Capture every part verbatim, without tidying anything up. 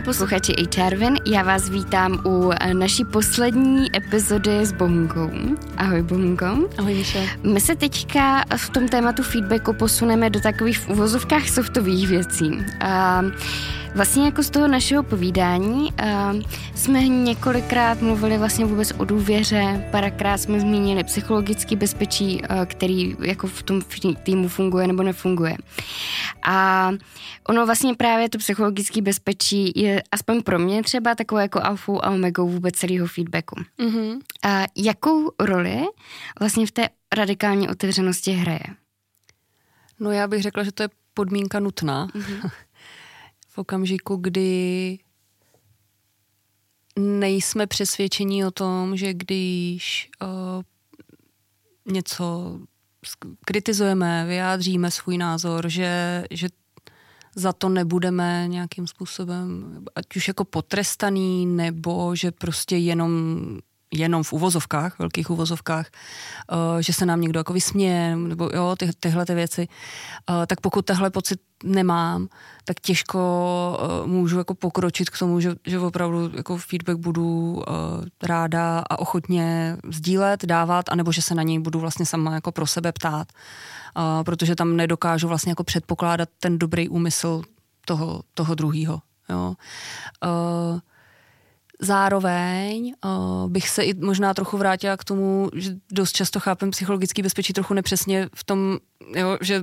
posluchači H R Win, já vás vítám u naší poslední epizody s Bohunkou. Ahoj Bohunko. Ahoj Míšo. My se teďka v tom tématu feedbacku posuneme do takových v uvozovkách softových věcí. A vlastně jako z toho našeho povídání jsme několikrát mluvili vlastně vůbec o důvěře, párkrát jsme zmínili psychologické bezpečí, který jako v tom týmu funguje nebo nefunguje. A ono vlastně právě to psychologické bezpečí je aspoň pro mě třeba takové jako alfou a omegou vůbec celého feedbacku. Mm-hmm. A jakou roli vlastně v té radikální otevřenosti hraje? No já bych řekla, že to je podmínka nutná. Mm-hmm. V okamžiku, kdy nejsme přesvědčení o tom, že když uh, něco kritizujeme, vyjádříme svůj názor, že, že za to nebudeme nějakým způsobem, ať už jako potrestaný, nebo že prostě jenom, jenom v uvozovkách, velkých uvozovkách, uh, že se nám někdo jako vysměje, nebo jo, ty, tyhle ty věci, uh, tak pokud tehle pocit nemám, tak těžko uh, můžu jako pokročit k tomu, že, že opravdu jako feedback budu uh, ráda a ochotně sdílet, dávat, anebo že se na něj budu vlastně sama jako pro sebe ptát, uh, protože tam nedokážu vlastně jako předpokládat ten dobrý úmysl toho, toho druhýho. Jo. Uh, Zároveň uh, bych se i možná trochu vrátila k tomu, že dost často chápem psychologický bezpečí trochu nepřesně v tom, jo, že uh,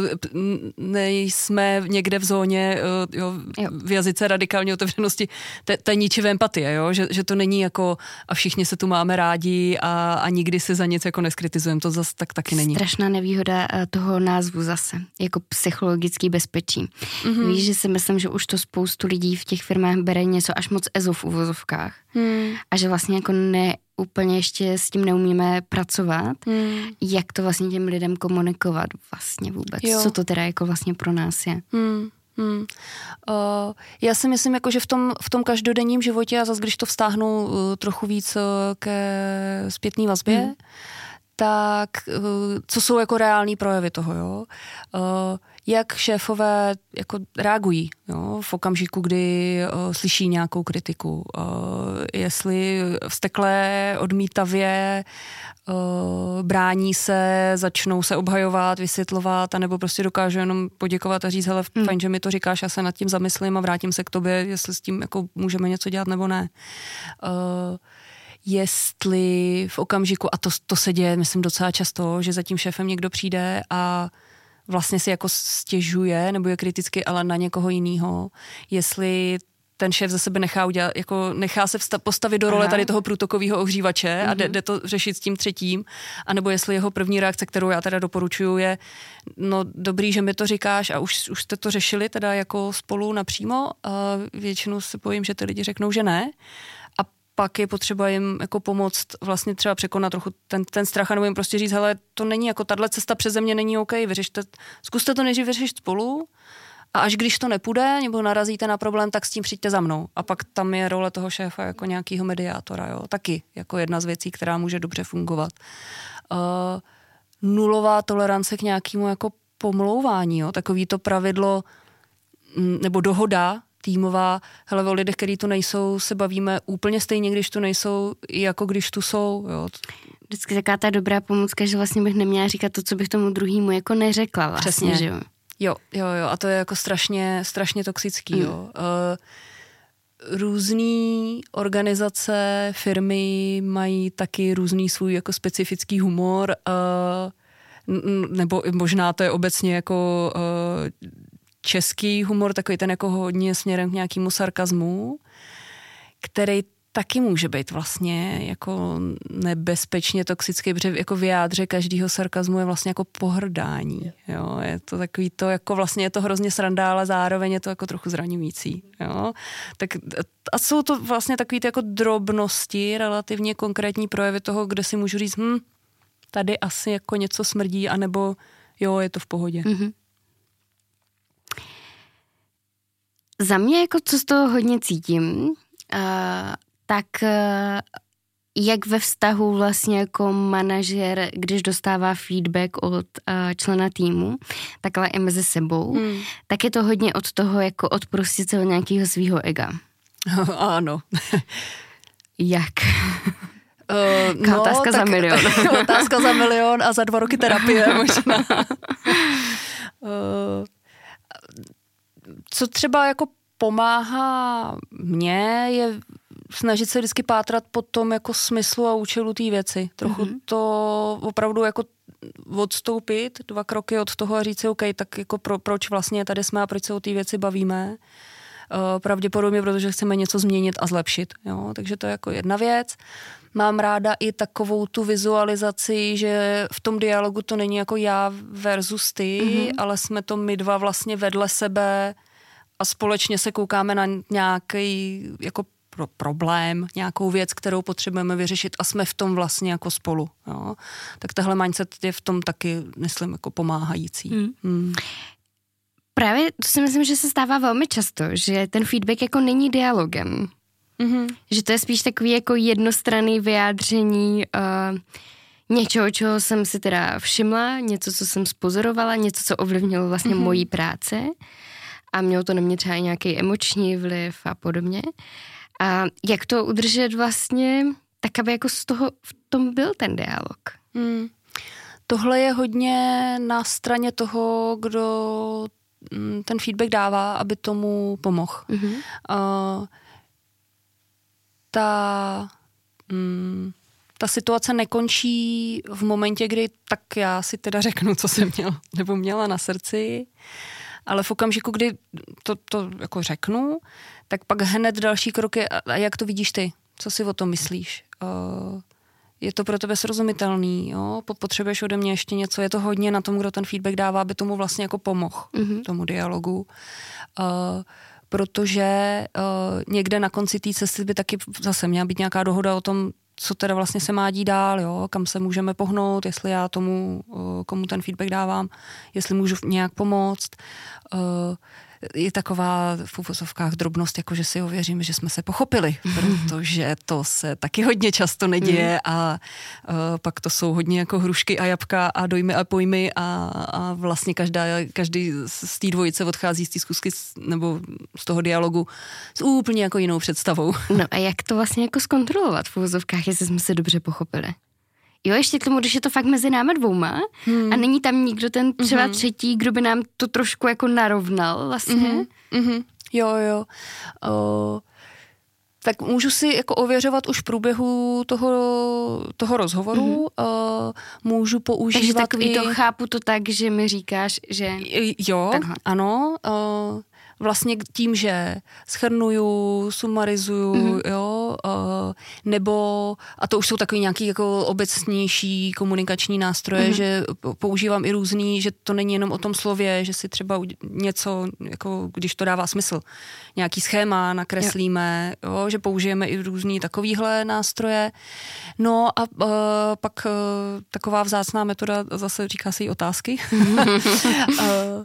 nejsme někde v zóně uh, jo, jo. v jazyce radikální otevřenosti té, té ničivé empatie, jo? Že, že to není jako a všichni se tu máme rádi a, a nikdy se za nic jako neskritizujeme, to zase tak taky není. Strašná nevýhoda toho názvu zase, jako psychologický bezpečí. Mm-hmm. Víš, že si myslím, že už to spoustu lidí v těch firmách bere něco až moc ezo v uvozovkách. Hmm. A že vlastně jako ne úplně ještě s tím neumíme pracovat, hmm. jak to vlastně těm lidem komunikovat vlastně vůbec, jo. Co to teda jako vlastně pro nás je. Hmm. Hmm. Uh, já si myslím, jako, že v tom, v tom každodenním životě, a zase když to vztáhnu uh, trochu víc uh, ke zpětné vazbě, hmm. tak uh, co jsou jako reální projevy toho, jo? Uh, jak šéfové jako reagují, jo, v okamžiku, kdy uh, slyší nějakou kritiku. Uh, jestli vzteklé, odmítavě, uh, brání se, začnou se obhajovat, vysvětlovat, anebo prostě dokážu jenom poděkovat a říct, hele, hmm. fajn, že mi to říkáš, já se nad tím zamyslím a vrátím se k tobě, jestli s tím jako můžeme něco dělat nebo ne. Uh, jestli v okamžiku, a to, to se děje, myslím, docela často, že za tím šéfem někdo přijde a vlastně si jako stěžuje, nebo je kriticky, ale na někoho jinýho, jestli ten šéf za sebe nechá udělat, jako nechá se vsta- postavit do role Aha. tady toho průtokového ohřívače mm-hmm. a jde, jde to řešit s tím třetím, anebo jestli jeho první reakce, kterou já teda doporučuju, je no dobrý, že mi to říkáš a už, už jste to řešili teda jako spolu napřímo a většinou se bojím, že ty lidi řeknou, že ne. Pak je potřeba jim jako pomoct vlastně třeba překonat trochu ten, ten strach a nebo jim prostě říct, hele, to není jako tahle cesta přeze mě není OK, vyřešte, zkuste to nejdřív vyřešit spolu a až když to nepůjde nebo narazíte na problém, tak s tím přijďte za mnou. A pak tam je role toho šéfa jako nějakýho mediátora, jo, taky jako jedna z věcí, která může dobře fungovat. Uh, nulová tolerance k nějakému jako pomlouvání, jo, takový to pravidlo nebo dohoda týmová, hele, o lidech, který tu nejsou, se bavíme úplně stejně, když tu nejsou, jako když tu jsou. Jo. Vždycky taková ta dobrá pomůcka, že vlastně bych neměla říkat to, co bych tomu druhému jako neřekla vlastně, Přesně. že jo? Jo, jo, jo, a to je jako strašně, strašně toxický, mm. jo. Uh, různý organizace, firmy mají taky různý svůj jako specifický humor, uh, nebo možná to je obecně jako uh, český humor, takový ten jako hodně směrem k nějakému sarkazmu, který taky může být vlastně jako nebezpečně toxický, protože jako v jádře každého sarkazmu je vlastně jako pohrdání. Jo? Je to takový to, jako vlastně je to hrozně sranda, ale zároveň je to jako trochu zraňující. Jo? Tak a jsou to vlastně takový ty jako drobnosti, relativně konkrétní projevy toho, kde si můžu říct, hm, tady asi jako něco smrdí, anebo jo, je to v pohodě. Mm-hmm. Za mě, jako co z toho hodně cítím, uh, tak uh, jak ve vztahu vlastně jako manažer, když dostává feedback od uh, člena týmu, takhle i mezi sebou, hmm. tak je to hodně od toho, jako odprostit se od nějakého svýho ega. Ano. Jak? Uh, no, otázka za milion. Otázka za milion a za dva roky terapie možná. uh, co třeba jako pomáhá mně, je snažit se vždycky pátrat po tom jako smyslu a účelu té věci. Trochu mm-hmm. to opravdu jako odstoupit dva kroky od toho a říct si, OK, tak jako pro, proč vlastně tady jsme a proč se o té věci bavíme. Uh, pravděpodobně, protože chceme něco změnit a zlepšit. Jo? Takže to je jako jedna věc. Mám ráda i takovou tu vizualizaci, že v tom dialogu to není jako já versus ty, mm-hmm. ale jsme to my dva vlastně vedle sebe a společně se koukáme na nějaký jako pro problém, nějakou věc, kterou potřebujeme vyřešit a jsme v tom vlastně jako spolu. Jo. Tak tahle mindset je v tom taky, myslím, jako pomáhající. Mm. Mm. Právě to si myslím, že se stává velmi často, že ten feedback jako není dialogem. Mm-hmm. Že to je spíš takový jako jednostranný vyjádření uh, něčeho, čeho jsem si teda všimla, něco, co jsem spozorovala, něco, co ovlivnilo vlastně mm-hmm. mojí práci a mělo to na mě třeba nějaký emoční vliv a podobně. A jak to udržet vlastně tak, aby jako z toho v tom byl ten dialog? Mm. Tohle je hodně na straně toho, kdo ten feedback dává, aby tomu pomohl. Mm-hmm. Uh, ta, mm, ta situace nekončí v momentě, kdy tak já si teda řeknu, co jsem měl, nebo měla na srdci, ale v okamžiku, kdy to, to jako řeknu, tak pak hned další kroky, a jak to vidíš ty? Co si o tom myslíš? Uh, je to pro tebe srozumitelný, jo? Potřebuješ ode mě ještě něco, je to hodně na tom, kdo ten feedback dává, aby tomu vlastně jako pomohl, mm-hmm. tomu dialogu. Uh, protože uh, někde na konci té cesty by taky zase měla být nějaká dohoda o tom, co teda vlastně se má dít dál, jo? Kam se můžeme pohnout, jestli já tomu, uh, komu ten feedback dávám, jestli můžu nějak pomoct. Uh, je taková v uvozovkách drobnost, jako že si ověříme, že jsme se pochopili, protože to se taky hodně často neděje a uh, pak to jsou hodně jako hrušky a jabka a dojmy a pojmy a, a vlastně každá, každý z té dvojice odchází z té zkusky nebo z toho dialogu s úplně jako jinou představou. No a jak to vlastně jako zkontrolovat v uvozovkách, jestli jsme se dobře pochopili? Jo, ještě k tomu, když je to fakt mezi námi dvouma hmm. a není tam nikdo ten třeba mm-hmm. třetí, kdo by nám to trošku jako narovnal vlastně. Mm-hmm. Mm-hmm. Jo, jo. Uh, tak můžu si jako ověřovat už v průběhu toho, toho rozhovoru. Mm-hmm. Uh, můžu používat Takže takový i... to chápu to tak, že mi říkáš, že... Jo, takhle. Ano. Uh, vlastně tím, že shrnuju, sumarizuju, mm-hmm. jo, uh, nebo, a to už jsou takový nějaký jako obecnější komunikační nástroje, mm-hmm. že používám i různý, že to není jenom o tom slově, že si třeba něco, jako když to dává smysl, nějaký schéma nakreslíme, jo. Jo, že použijeme i různý takovýhle nástroje. No a uh, pak uh, taková vzácná metoda, zase říká se jí otázky, uh,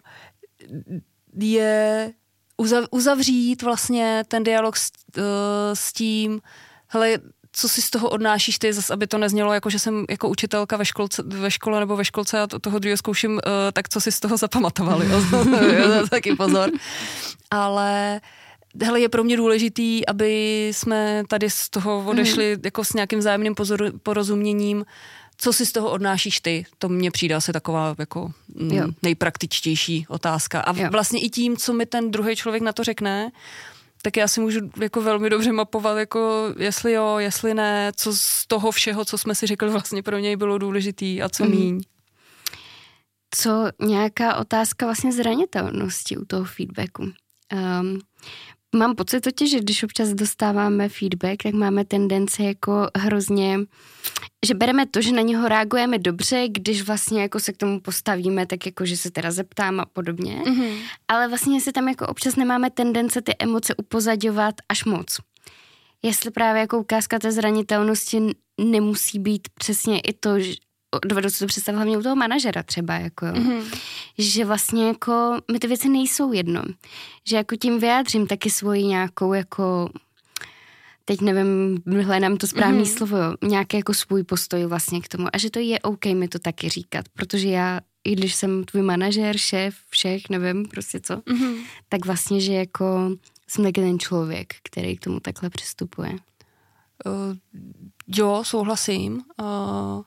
je uzavřít vlastně ten dialog s, uh, s tím, hele, co si z toho odnášíš ty, zase, aby to neznělo jako, že jsem jako učitelka ve, školce, ve škole nebo ve školce a to, toho druhého zkouším, uh, tak co si z toho zapamatovali. Taky pozor. Ale hele, je pro mě důležitý, aby jsme tady z toho odešli mm. jako s nějakým vzájemným pozor, porozuměním, co si z toho odnášíš ty? To mně přijde asi taková jako m, nejpraktičtější otázka. A jo. Vlastně i tím, co mi ten druhý člověk na to řekne, tak já si můžu jako velmi dobře mapovat, jako jestli jo, jestli ne, co z toho všeho, co jsme si řekli, vlastně pro něj bylo důležitý a co mm. míň. Co nějaká otázka vlastně zranitelnosti u toho feedbacku? Um, Mám pocit totiž, že když občas dostáváme feedback, tak máme tendenci jako hrozně, že bereme to, že na něho reagujeme dobře, když vlastně jako se k tomu postavíme, tak jako, že se teda zeptám a podobně. Mm-hmm. Ale vlastně si tam jako občas nemáme tendence ty emoce upozadňovat až moc. Jestli právě jako ukázka té zranitelnosti nemusí být přesně i to, že dovedu si to představit hlavně u toho manažera třeba, jako jo. Mm-hmm. Že vlastně jako mi ty věci nejsou jedno. Že jako tím vyjádřím taky svoji nějakou jako, teď nevím, hledám to správný mm-hmm. slovo, jo, nějaký jako svůj postoj vlastně k tomu a že to je OK mi to taky říkat, protože já, i když jsem tvůj manažer, šéf, všech, nevím prostě co, mm-hmm. tak vlastně, že jako jsem taky ten člověk, který k tomu takhle přistupuje. Uh, jo, souhlasím. Uh,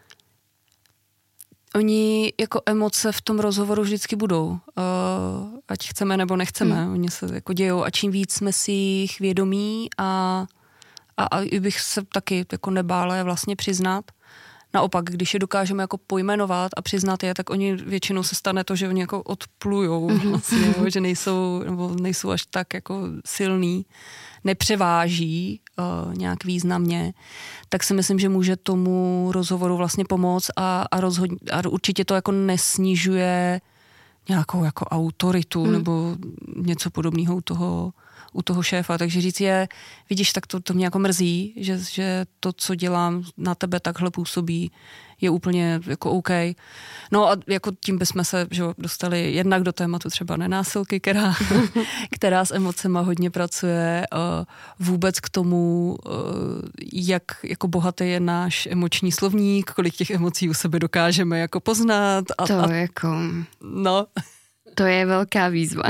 oni jako emoce v tom rozhovoru vždycky budou. Uh, ať chceme nebo nechceme. Hmm. Oni se jako dějou a čím víc jsme si jich vědomí a, a, a bych se taky jako nebála je vlastně přiznat. Naopak, když je dokážeme jako pojmenovat a přiznat je, tak oni většinou se stane to, že oni jako odplujou vlastně, jo, že nejsou, nebo nejsou až tak jako silný, nepřeváží uh, nějak významně, tak si myslím, že může tomu rozhovoru vlastně pomoct a, a, rozhodně, a určitě to jako nesnižuje nějakou jako autoritu hmm. nebo něco podobného u toho, u toho šéfa. Takže říct je, vidíš, tak to, to mě jako mrzí, že, že to, co dělám na tebe takhle působí, je úplně jako OK. No a jako tím bychom se že, dostali jednak do tématu třeba nenásilky, která, která s emocema hodně pracuje, vůbec k tomu, jak jako bohatý je náš emoční slovník, kolik těch emocí u sebe dokážeme jako poznat. A, to a, jako... No... To je velká výzva.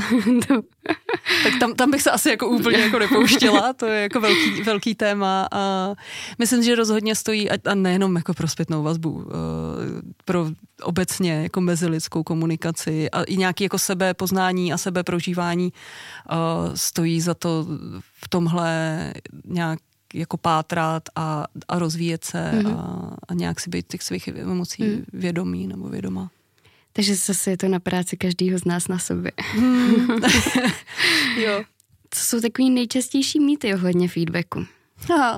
Tak tam, tam bych se asi jako úplně jako nepouštěla, to je jako velký, velký téma a myslím, že rozhodně stojí a, a nejenom jako pro zpětnou vazbu, pro obecně jako mezilidskou komunikaci a i nějaké jako sebepoznání a sebeprožívání stojí za to v tomhle nějak jako pátrat a, a rozvíjet se mm-hmm. a, a nějak si být těch svých emocí mm. vědomý nebo vědomá. Takže zase je to na práci každýho z nás na sobě. Hmm. Jo. Co jsou takový nejčastější mýty ohledně feedbacku? Aha.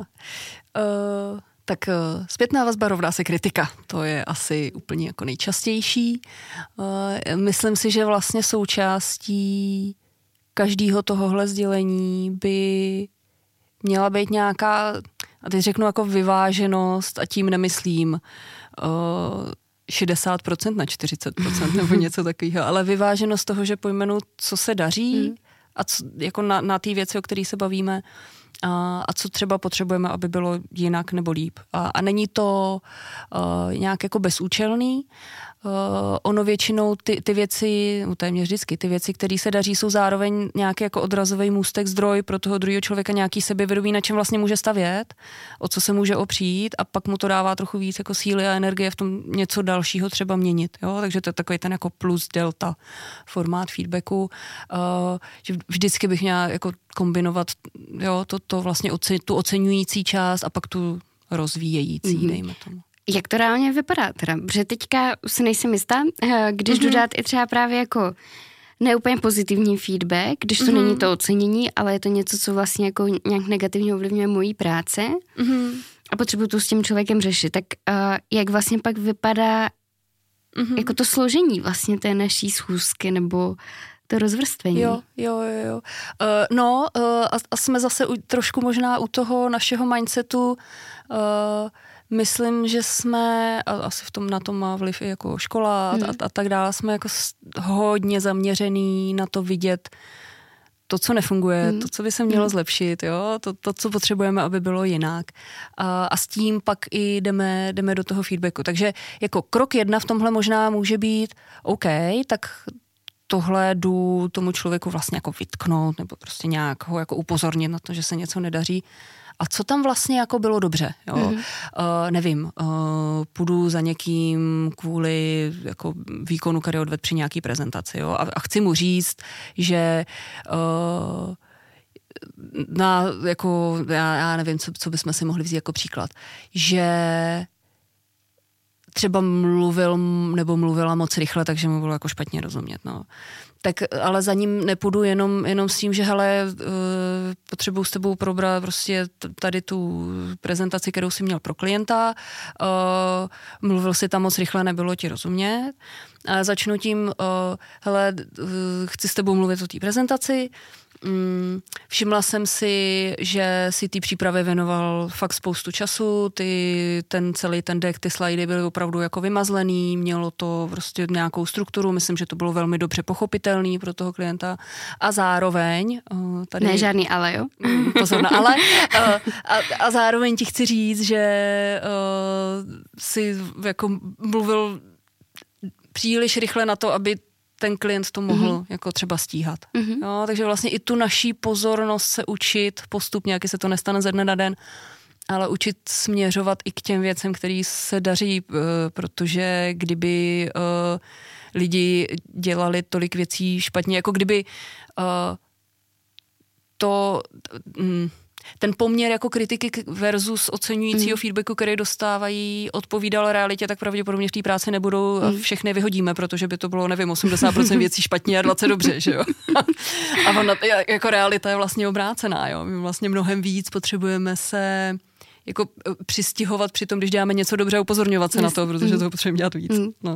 Uh, tak uh, zpětná vazba rovná se kritika. To je asi úplně jako nejčastější. Uh, myslím si, že vlastně součástí každého tohohle sdělení by měla být nějaká, a teď řeknu jako vyváženost a tím nemyslím uh, šedesát procent na čtyřicet procent nebo něco takového, ale vyváženost toho, že pojmenu, co se daří hmm. a co, jako na, na té věci, o které se bavíme a, a co třeba potřebujeme, aby bylo jinak nebo líp. A, a není to uh, nějak jako bezúčelný. Uh, ono většinou ty, ty věci, no téměř vždycky, ty věci, které se daří, jsou zároveň nějaký jako odrazový můstek, zdroj pro toho druhého člověka, nějaký sebevědomí, na čem vlastně může stavět, o co se může opřít a pak mu to dává trochu víc jako síly a energie v tom něco dalšího třeba měnit. Jo? Takže to je takový ten jako plus delta formát feedbacku, uh, že vždycky bych měla jako kombinovat jo, to, to vlastně oce, tu oceňující část a pak tu rozvíjející, mm-hmm. dejme tomu. Jak to reálně vypadá teda? Protože teďka si nejsem jistá, když mm-hmm. dodat i třeba právě jako neúplně pozitivní feedback, když to mm-hmm. není to ocenění, ale je to něco, co vlastně jako nějak negativně ovlivňuje mojí práce mm-hmm. a potřebuji to s tím člověkem řešit. Tak uh, jak vlastně pak vypadá mm-hmm. jako to složení vlastně té naší schůzky nebo to rozvrstvení? Jo, jo, jo. jo. Uh, no uh, a, a jsme zase u, trošku možná u toho našeho mindsetu. Uh, Myslím, že jsme, a asi v tom na tom má vliv i jako škola hmm. a, a tak dále, jsme jako hodně zaměřený na to vidět to, co nefunguje, hmm. to, co by se mělo hmm. zlepšit, jo? To, to, co potřebujeme, aby bylo jinak. A, a s tím pak i jdeme, jdeme do toho feedbacku. Takže jako krok jedna v tomhle možná může být, OK, tak tohle jdu tomu člověku vlastně jako vytknout nebo prostě nějak ho jako upozornit na to, že se něco nedaří. A co tam vlastně jako bylo dobře, jo? Mm-hmm. Uh, nevím, uh, půjdu za někým kvůli jako výkonu, který odved při nějaký prezentaci, jo? A, a chci mu říct, že uh, na jako, já, já nevím, co, co bychom si mohli vzít jako příklad, že třeba mluvil nebo mluvila moc rychle, takže mu bylo jako špatně rozumět, no. Tak ale za ním nepůjdu jenom, jenom s tím, že hele, uh, potřebuji s tebou probrat prostě tady tu prezentaci, kterou jsi měl pro klienta, uh, mluvil si tam moc rychle, nebylo ti rozumět. A začnu tím, uh, hele, uh, chci s tebou mluvit o té prezentaci. Mm, všimla jsem si, že si té přípravě věnoval fakt spoustu času, ty, ten celý ten deck, ty slidy byly opravdu jako vymazlený, mělo to prostě nějakou strukturu, myslím, že to bylo velmi dobře pochopitelný pro toho klienta a zároveň uh, tady... Ne, žádný ale, jo? Pozor na ale. Uh, a, a zároveň ti chci říct, že uh, si jako mluvil příliš rychle na to, aby ten klient to mohl mm-hmm. jako třeba stíhat. Mm-hmm. Jo, takže vlastně i tu naší pozornost se učit postupně, jak se to nestane ze dne na den, ale učit směřovat i k těm věcem, který se daří, protože kdyby lidi dělali tolik věcí špatně, jako kdyby to... ten poměr jako kritiky versus oceňujícího mm. feedbacku, který dostávají, odpovídal realitě, tak pravděpodobně v té práci nebudou a všechny vyhodíme, protože by to bylo, nevím, osmdesát procent věcí špatně a dvacet dobře, že jo. A ona, jako realita je vlastně obrácená, jo. My vlastně mnohem víc potřebujeme se jako přistihovat při tom, když děláme něco dobře a upozorňovat se yes. na to, protože to potřebujeme dělat víc. Mm. No.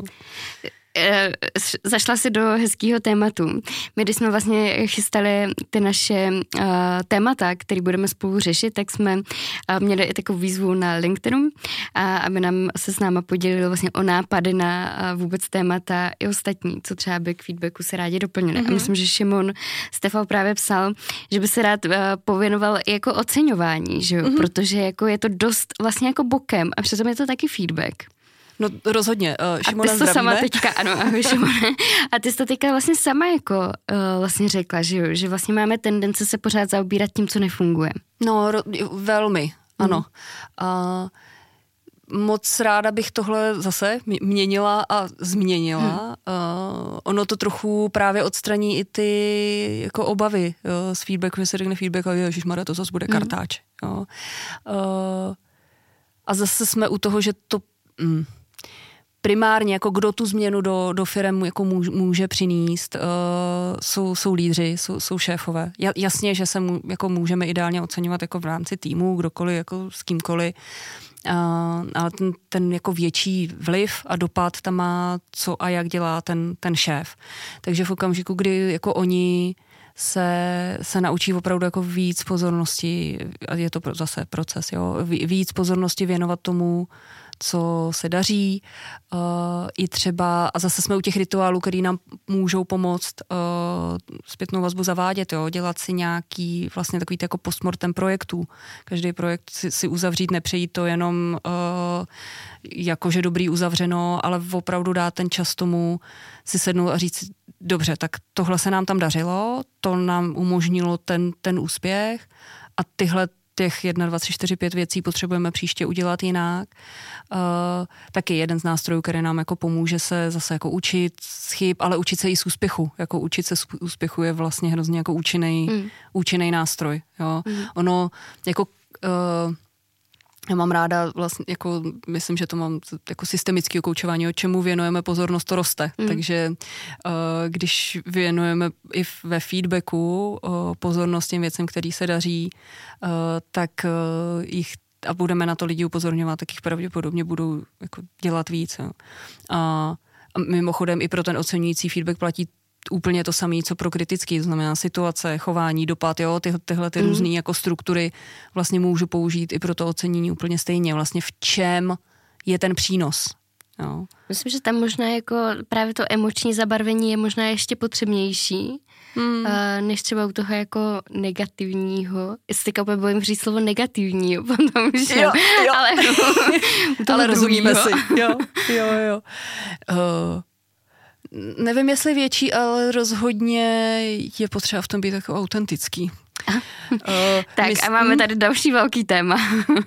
Zašla si do hezkého tématu. My, když jsme vlastně chystali ty naše uh, témata, které budeme spolu řešit, tak jsme uh, měli i takovou výzvu na LinkedInu, uh, aby nám se s náma podělili vlastně o nápady na uh, vůbec témata i ostatní, co třeba by k feedbacku se rádi doplnili. Mm-hmm. A myslím, že Šimon Stefan právě psal, že by se rád uh, pověnoval i jako oceňování, že jo? Mm-hmm. Protože jako je to dost vlastně jako bokem a přitom je to taky feedback. No rozhodně. Uh, Šimona, a ty jsi to sama teďka, ano, ahoj Šimone. A ty jsi to teďka vlastně sama jako uh, vlastně řekla, že jo, že vlastně máme tendence se pořád zaobírat tím, co nefunguje. No, ro, velmi, ano. Hmm. Uh, moc ráda bych tohle zase měnila a změnila. Hmm. Uh, ono to trochu právě odstraní i ty jako obavy uh, z feedbacku, že se řekne feedback a ježišmarja, to zase bude kartáč. Hmm. Jo. Uh, a zase jsme u toho, že to mm, primárně, jako kdo tu změnu do, do firem jako může, může přinést, uh, jsou, jsou lídři, jsou, jsou šéfové. Jasně, že se mu, jako můžeme ideálně oceňovat jako v rámci týmu, kdokoliv, jako s kýmkoliv, uh, ale ten, ten jako větší vliv a dopad tam má, co a jak dělá ten, ten šéf. Takže v okamžiku, kdy jako oni se, se naučí opravdu jako víc pozornosti, a je to zase proces, jo, víc pozornosti věnovat tomu, co se daří, uh, i třeba, a zase jsme u těch rituálů, který nám můžou pomoct uh, zpětnou vazbu zavádět, jo, dělat si nějaký vlastně takový jako postmortem projektů. Každý projekt si, si uzavřít, nepřejít to jenom uh, jakože dobrý uzavřeno, ale opravdu dát ten čas tomu si sednout a říct, dobře, tak tohle se nám tam dařilo, to nám umožnilo ten, ten úspěch a tyhle těch jedna, dva, tři, čtyři, pět věcí potřebujeme příště udělat jinak. Uh, taky jeden z nástrojů, který nám jako pomůže se zase jako učit z chyb, ale učit se i z úspěchu. Jako učit se z úspěchu je vlastně hrozně jako účinný, mm. účinný nástroj. Jo. Mm. Ono jako uh, já mám ráda vlastně, jako myslím, že to mám jako systemické koučování, o čemu věnujeme pozornost, to roste. Mm. Takže uh, když věnujeme i ve feedbacku uh, pozornost těm věcem, který se daří, uh, tak uh, jich a budeme na to lidi upozorňovat, tak jich pravděpodobně budou jako dělat víc. Jo. A, a mimochodem i pro ten oceňující feedback platí úplně to samé, co pro kritický, to znamená situace, chování, dopad, jo, ty, tyhle ty mm. různé jako struktury vlastně můžu použít i pro to ocenění úplně stejně. Vlastně v čem je ten přínos. Jo. Myslím, že tam možná jako právě to emoční zabarvení je možná ještě potřebnější, mm. než třeba u toho jako negativního. Jestli teďka úplně bojím říct slovo negativního, potom, že jo, jo. ale, ale rozumíme si. Jo, jo, jo. Uh, Nevím, jestli větší, ale rozhodně je potřeba v tom být jako autentický. Uh, tak mysl... a máme tady další velký téma.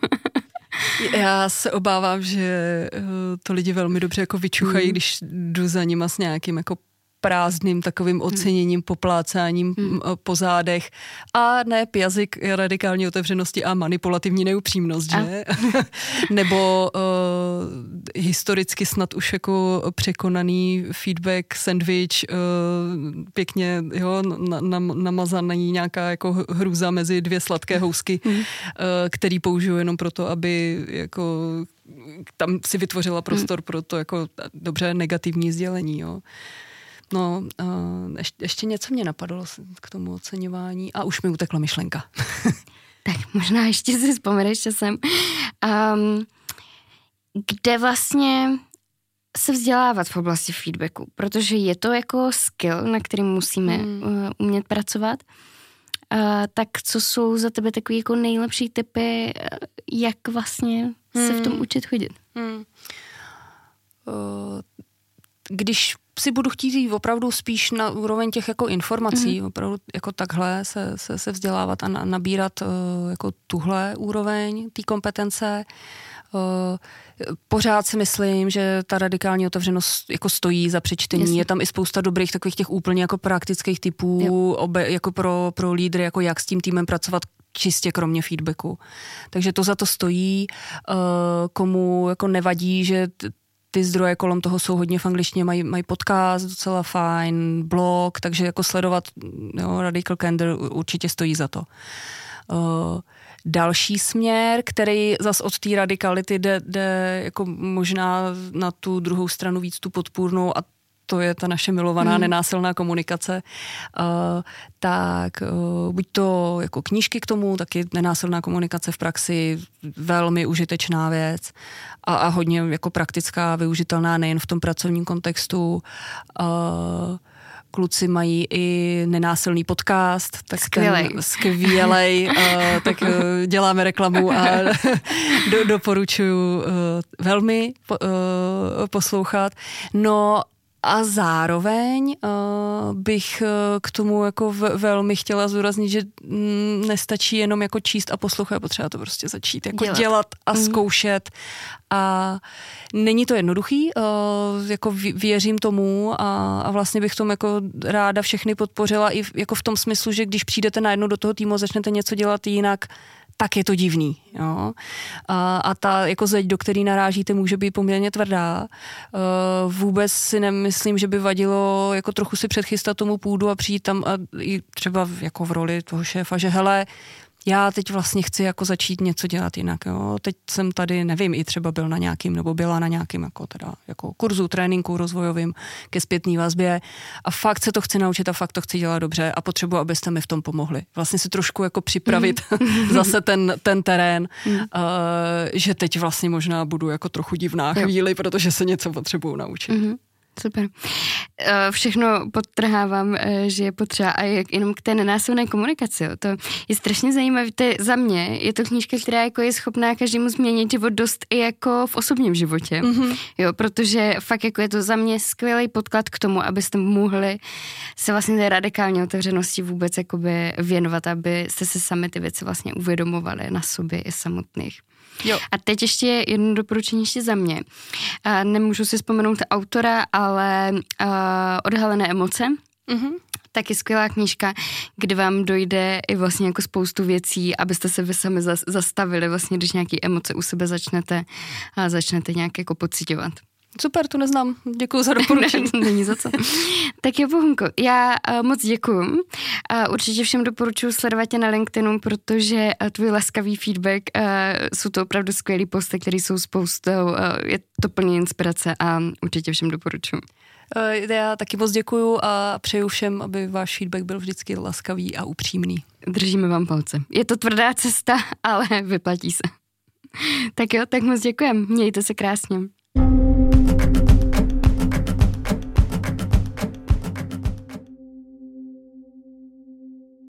Já se obávám, že to lidi velmi dobře jako vyčuchají, mm. když jdu za nima s nějakým jako prázdným takovým oceněním, poplácáním hmm. po zádech a ne jazyk radikální otevřenosti a manipulativní neupřímnost, že? Nebo uh, historicky snad už jako překonaný feedback, sandwich, uh, pěkně jo, na, na, namazaný nějaká jako hrůza mezi dvě sladké housky, hmm. uh, který použiju jenom proto, aby jako tam si vytvořila prostor hmm. pro to jako dobře negativní sdělení, jo. No, uh, ještě, ještě něco mě napadlo k tomu oceňování a už mi utekla myšlenka. Tak možná ještě si vzpomeneš časem. Um, kde vlastně se vzdělávat v oblasti feedbacku? Protože je to jako skill, na kterým musíme hmm. uh, umět pracovat. Uh, tak co jsou za tebe takový jako nejlepší tipy, jak vlastně hmm. se v tom učit chodit? Hmm. Uh, když si budu chtít jít opravdu spíš na úroveň těch jako informací, mm. opravdu jako takhle se, se, se vzdělávat a na, nabírat uh, jako tuhle úroveň té kompetence. Uh, pořád si myslím, že ta radikální otevřenost jako stojí za přečtení. Jasně. Je tam i spousta dobrých takových těch úplně jako praktických typů, obe, jako pro, pro lídry, jako jak s tím týmem pracovat čistě kromě feedbacku. Takže to za to stojí. Uh, komu jako nevadí, že t- ty zdroje kolem toho jsou hodně v angličtině, mají, mají podcast, docela fajn, blog, takže jako sledovat jo, Radical Candor určitě stojí za to. Uh, další směr, který zas od té radikality jde, jde jako možná na tu druhou stranu víc tu podpůrnou a to je ta naše milovaná hmm. nenásilná komunikace, uh, tak uh, buď to jako knížky k tomu, taky nenásilná komunikace v praxi, velmi užitečná věc a, a hodně jako praktická, využitelná nejen v tom pracovním kontextu. Uh, Kluci mají i nenásilný podcast, tak skvělej. ten skvělej, uh, tak uh, děláme reklamu a do, doporučuji uh, velmi po, uh, poslouchat. No a zároveň uh, bych uh, k tomu jako v, velmi chtěla zdůraznit, že mm, nestačí jenom jako číst a poslouchat, potřeba to prostě začít jako dělat, dělat a mm. zkoušet. A není to jednoduchý, uh, jako věřím tomu a, a vlastně bych tomu jako ráda všechny podpořila i v, jako v tom smyslu, že když přijdete najednou do toho týmu a začnete něco dělat jinak, tak je to divný. Jo? A, a ta jako zeď, do který narážíte, může být poměrně tvrdá. Uh, vůbec si nemyslím, že by vadilo jako trochu si předchystat tomu půdu a přijít tam a i třeba jako v roli toho šéfa, že hele, já teď vlastně chci jako začít něco dělat jinak. Jo? Teď jsem tady, nevím, i třeba byl na nějakým, nebo byla na nějakým jako teda, jako kurzu, tréninku rozvojovým ke zpětný vazbě a fakt se to chci naučit a fakt to chci dělat dobře a potřebuji, abyste mi v tom pomohli. Vlastně si trošku jako připravit mm. zase ten, ten terén, mm. uh, že teď vlastně možná budu jako trochu divná chvíli, protože se něco potřebuju naučit. Mm. Super. Všechno podtrhávám, že je potřeba a jak jenom k té nenásilné komunikaci. Jo. To je strašně zajímavé. Za mě je to knížka, která jako je schopná každému změnit život dost i jako v osobním životě. Mm-hmm. Jo, protože fakt jako je to za mě skvělý podklad k tomu, abyste mohli se vlastně té radikální otevřenosti vůbec jakoby věnovat, abyste se sami ty věci vlastně uvědomovali na sobě i samotných. Jo. A teď ještě jedno doporučení ještě za mě. A nemůžu si vzpomenout autora, ale uh, Odhalené emoce. Mm-hmm. Taky skvělá knížka, kde vám dojde i vlastně jako spoustu věcí, abyste se vy sami zastavili, vlastně, když nějaké emoce u sebe začnete a začnete nějak jako pociťovat. Super, to neznám. Děkuju za doporučení. Není za co. Tak jo, Bohunko, já uh, moc děkuju. Uh, určitě všem doporučuji sledovat tě na LinkedInu, protože uh, tvůj laskavý feedback, uh, jsou to opravdu skvělý posty, které jsou spoustou, uh, je to plně inspirace a určitě všem doporučuji. Uh, já taky moc děkuju a přeju všem, aby váš feedback byl vždycky laskavý a upřímný. Držíme vám palce. Je to tvrdá cesta, ale vyplatí se. Tak jo, tak moc děkujem. Mějte se krásně.